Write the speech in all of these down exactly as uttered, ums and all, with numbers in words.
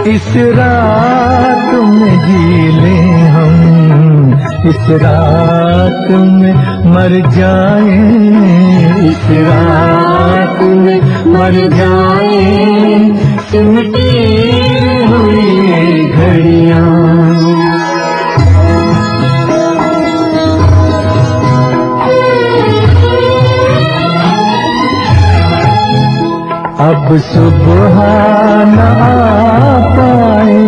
इस रात में जी ले हम, इस रात में मर जाए, इस रात में मर जाए, सिमटी हुई घड़ियां। अब सुबह न आ पाए,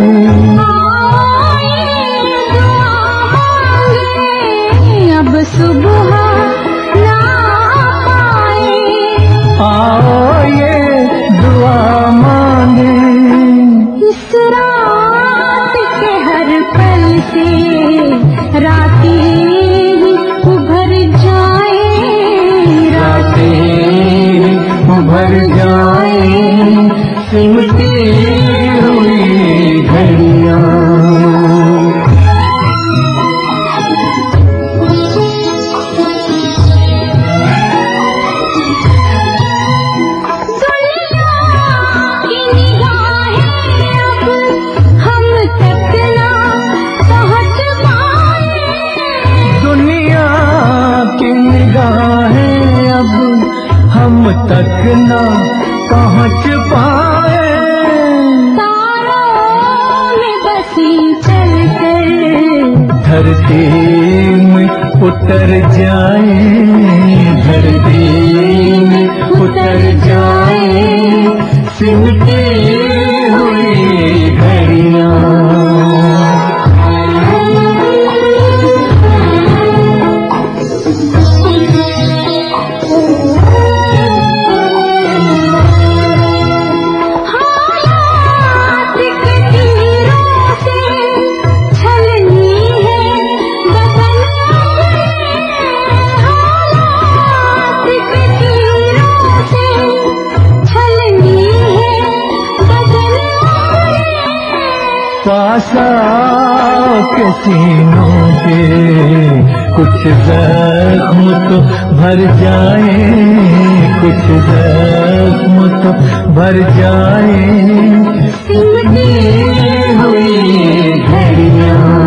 अब सुबह न आ पाए, आओ ये दुआ मांगे, इस रात के हर पल से रातें ही उभर जाए, रातें उभर जाए, सिमटी हुई घड़ियां। हम तक न पहुँच पाए, तारों में बसी चल कर धरती में उतर जाए, धरती में उतर जाए, सिमटी हुई घड़ियां। पास के सीनों के कुछ जख्म तो भर जाए, कुछ जख्म तो भर जाए, सिमटी हुई घड़ियां।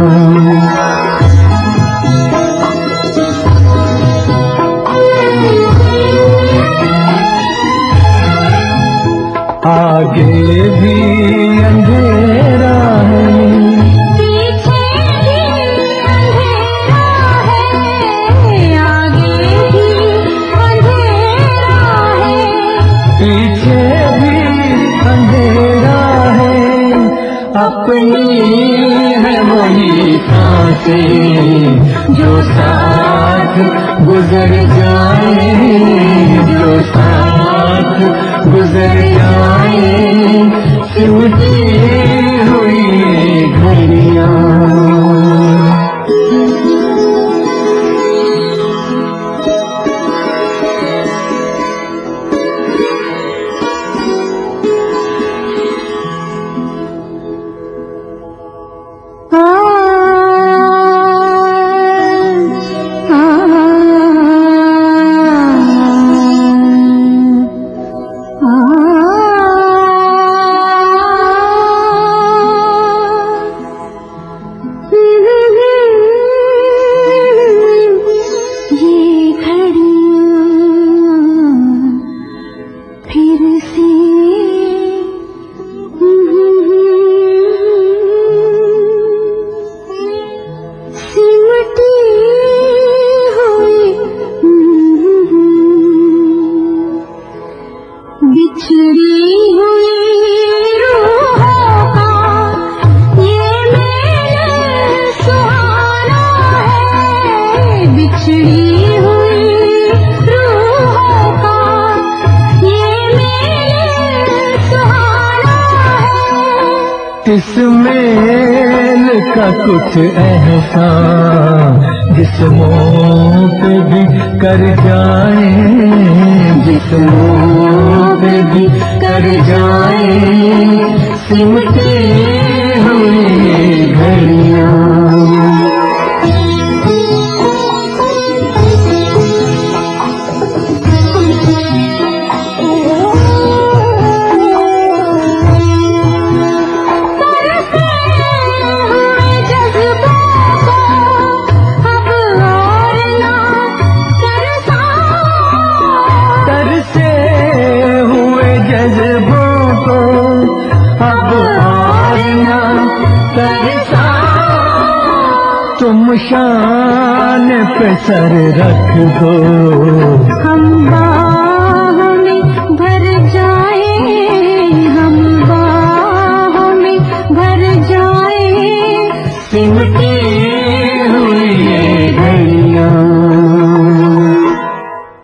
आगे भी अंधेरा है, पीछे भी अंधेरा है, आगे भी अंधेरा है, पीछे भी अंधेरा है, अपनी है वही सांसें जो साथ गुजर जाए, जो साथ गुजर जाए, सिमटी हुई घड़ियां। इस मेल का कुछ एहसान जिस्मों पे भी कर जाए, जिस्मों पे भी कर जाए, सिमटी हुई घड़ियां। तारों निशान पे सर रख दो। हम